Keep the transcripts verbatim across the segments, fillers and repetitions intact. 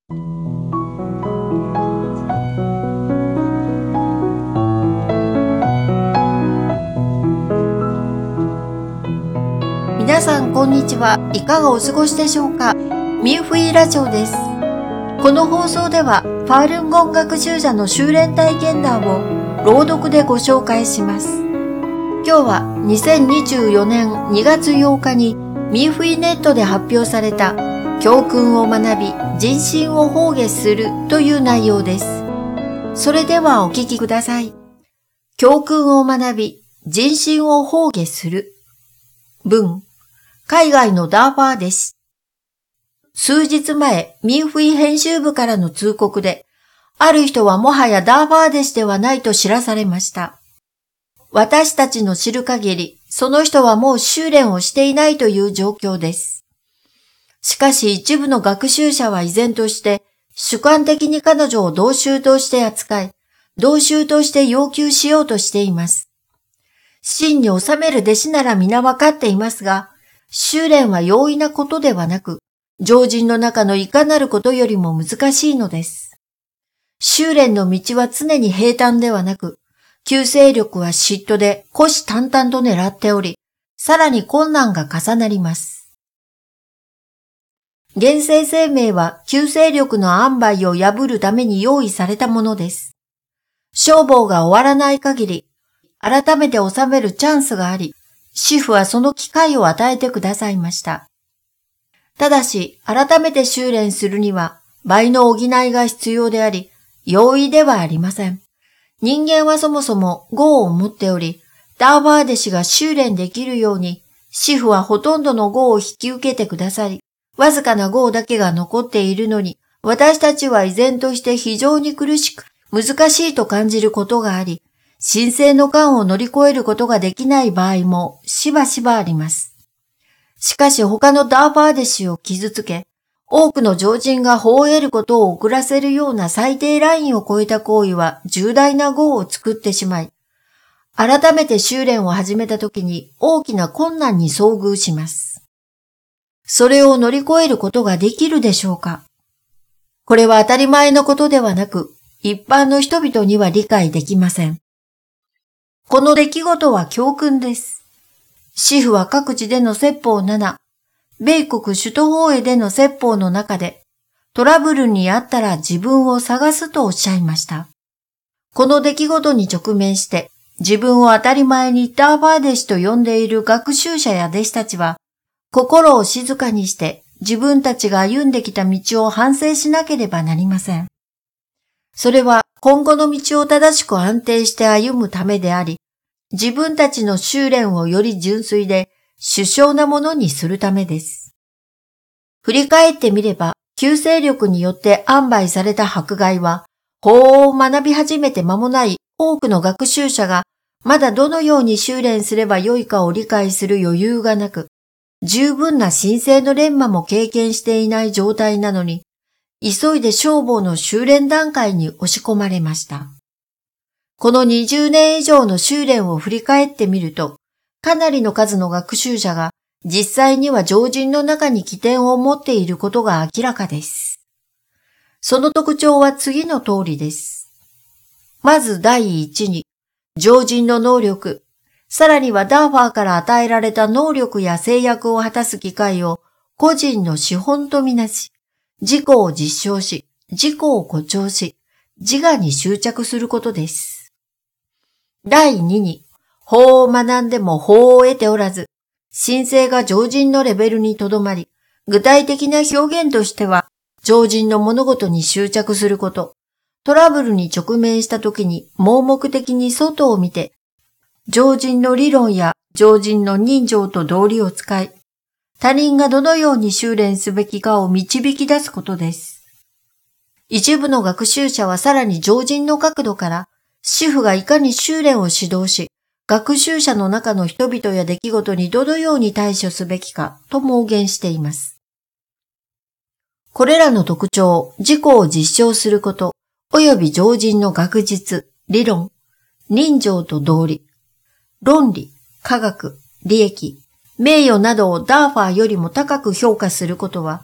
皆さんこんにちは。いかがお過ごしでしょうか。ミンフィーラジオです。この放送ではファールンゴン学習者の修練体験談を朗読でご紹介します。今日はにせんにじゅうよねんにがつようかにミンフィネットで発表された教訓を学び人心を崩下するという内容です。それではお聞きください。教訓を学び人心を崩下する。文海外のダーファーです。数日前、ミンフィ編集部からの通告で、ある人はもはやダーファー弟子ではないと知らされました。私たちの知る限り、その人はもう修練をしていないという状況です。しかし一部の学習者は依然として、主観的に彼女を同宗として扱い、同宗として要求しようとしています。真に収める弟子なら皆わかっていますが、修練は容易なことではなく、常人の中のいかなることよりも難しいのです。修練の道は常に平坦ではなく、旧勢力は嫉妬で虎視眈々と狙っており、さらに困難が重なります。現世生命は旧勢力の塩梅を破るために用意されたものです。勝負が終わらない限り、改めて収めるチャンスがあり、師父はその機会を与えてくださいました。ただし、改めて修練するには、倍の補いが必要であり、容易ではありません。人間はそもそも業を持っており、ダーバー弟子が修練できるように、師父はほとんどの業を引き受けてくださり、わずかな業だけが残っているのに、私たちは依然として非常に苦しく、難しいと感じることがあり、神聖の関を乗り越えることができない場合もしばしばあります。しかし他のダーバー弟子を傷つけ、多くの常人が吠えることを遅らせるような最低ラインを超えた行為は重大な業を作ってしまい、改めて修練を始めた時に大きな困難に遭遇します。それを乗り越えることができるでしょうか。これは当たり前のことではなく、一般の人々には理解できません。この出来事は教訓です。師父は各地での説法なな、米国首都法営での説法の中で、トラブルにあったら自分を探すとおっしゃいました。この出来事に直面して、自分を当たり前にダーバー弟子と呼んでいる学習者や弟子たちは、心を静かにして自分たちが歩んできた道を反省しなければなりません。それは今後の道を正しく安定して歩むためであり、自分たちの修練をより純粋で殊勝なものにするためです。振り返ってみれば、旧勢力によって安排された迫害は、法を学び始めて間もない多くの学習者が、まだどのように修練すればよいかを理解する余裕がなく、十分な神聖の錬磨も経験していない状態なのに、急いで消防の修練段階に押し込まれました。このにじゅうねん以上の修練を振り返ってみると、かなりの数の学習者が実際には常人の中に起点を持っていることが明らかです。その特徴は次の通りです。まず第一に、常人の能力、さらにはダーファーから与えられた能力や制約を果たす機会を個人の資本とみなし、自己を実証し、自己を誇張し、自我に執着することです。第二に、法を学んでも法を得ておらず、神聖が常人のレベルにとどまり、具体的な表現としては、常人の物事に執着すること、トラブルに直面した時に盲目的に外を見て、常人の理論や常人の人情と道理を使い、他人がどのように修練すべきかを導き出すことです。一部の学習者はさらに常人の角度から、師父がいかに修練を指導し、学習者の中の人々や出来事にどのように対処すべきかと妄言しています。これらの特徴、自己を実証すること、及び常人の学術、理論、人情と道理、論理、科学、利益、名誉などをダーファーよりも高く評価することは、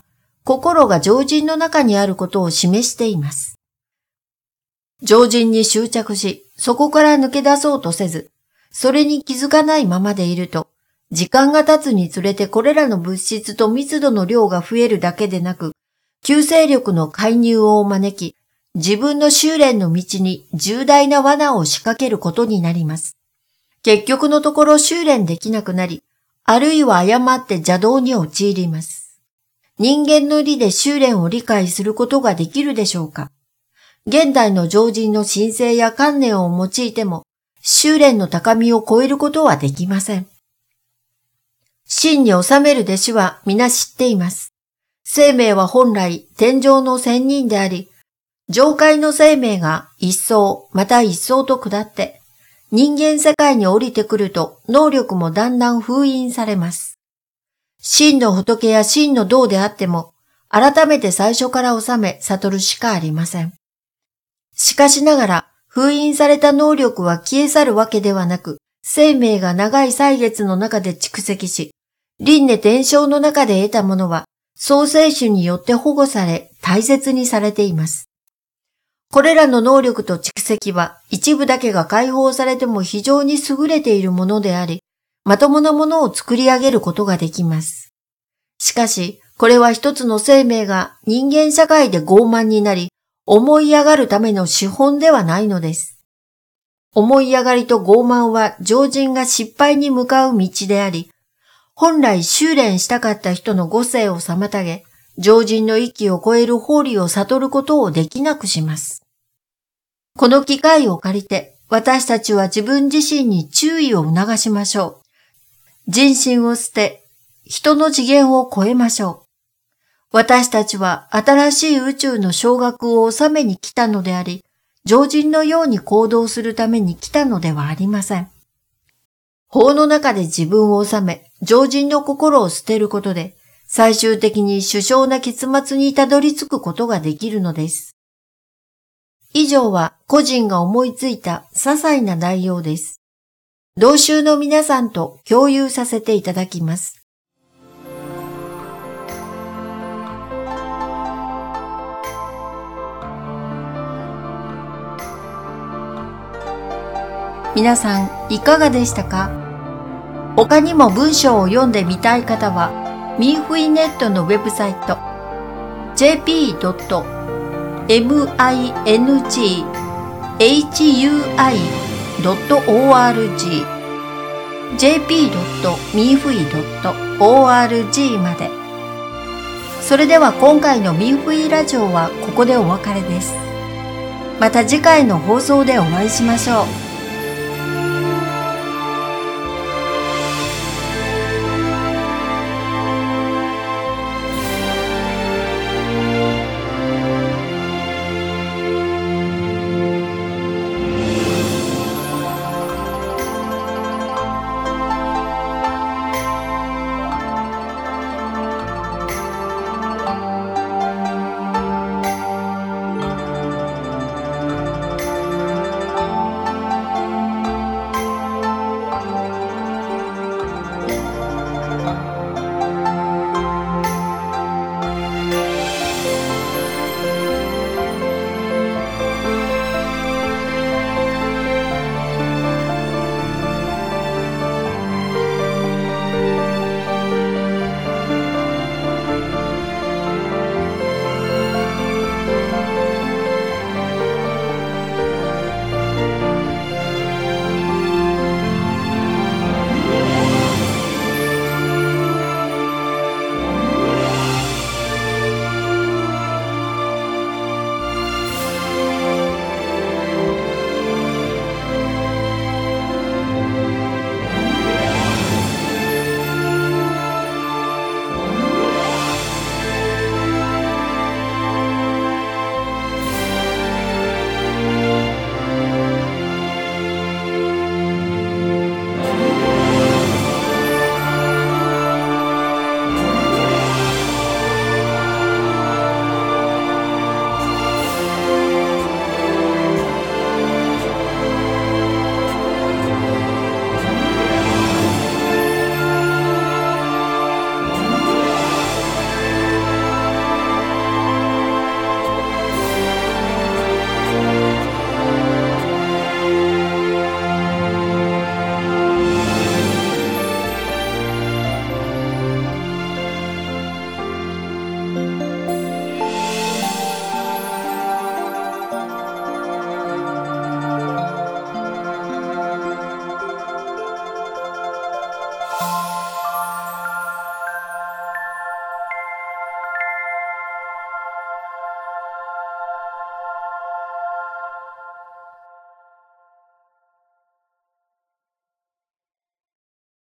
心が常人の中にあることを示しています。常人に執着し、そこから抜け出そうとせず、それに気づかないままでいると、時間が経つにつれてこれらの物質と密度の量が増えるだけでなく、旧勢力の介入を招き、自分の修練の道に重大な罠を仕掛けることになります。結局のところ修練できなくなり、あるいは誤って邪道に陥ります。人間の理で修練を理解することができるでしょうか？現代の常人の神聖や観念を用いても、修練の高みを超えることはできません。真に収める弟子は皆知っています。生命は本来天上の仙人であり、上界の生命が一層また一層と下って、人間世界に降りてくると能力もだんだん封印されます。真の仏や真の道であっても、改めて最初から収め悟るしかありません。しかしながら、封印された能力は消え去るわけではなく、生命が長い歳月の中で蓄積し、輪廻転生の中で得たものは、創世主によって保護され、大切にされています。これらの能力と蓄積は、一部だけが解放されても非常に優れているものであり、まともなものを作り上げることができます。しかし、これは一つの生命が人間社会で傲慢になり、思い上がるための資本ではないのです。思い上がりと傲慢は常人が失敗に向かう道であり、本来修練したかった人の悟性を妨げ、常人の域を超える法理を悟ることをできなくします。この機会を借りて、私たちは自分自身に注意を促しましょう。人心を捨て、人の次元を超えましょう。私たちは新しい宇宙の掌握を収めに来たのであり、常人のように行動するために来たのではありません。法の中で自分を収め、常人の心を捨てることで、最終的に殊勝な結末にたどり着くことができるのです。以上は個人が思いついた些細な内容です。同修の皆さんと共有させていただきます。皆さんいかがでしたか？他にも文章を読んでみたい方は、ミーフイネットのウェブサイト ジェーピードットミングフイドットオーアールジー ジェーピードットミーフイドットオーアールジー まで。それでは今回のミーフイラジオはここでお別れです。また次回の放送でお会いしましょう。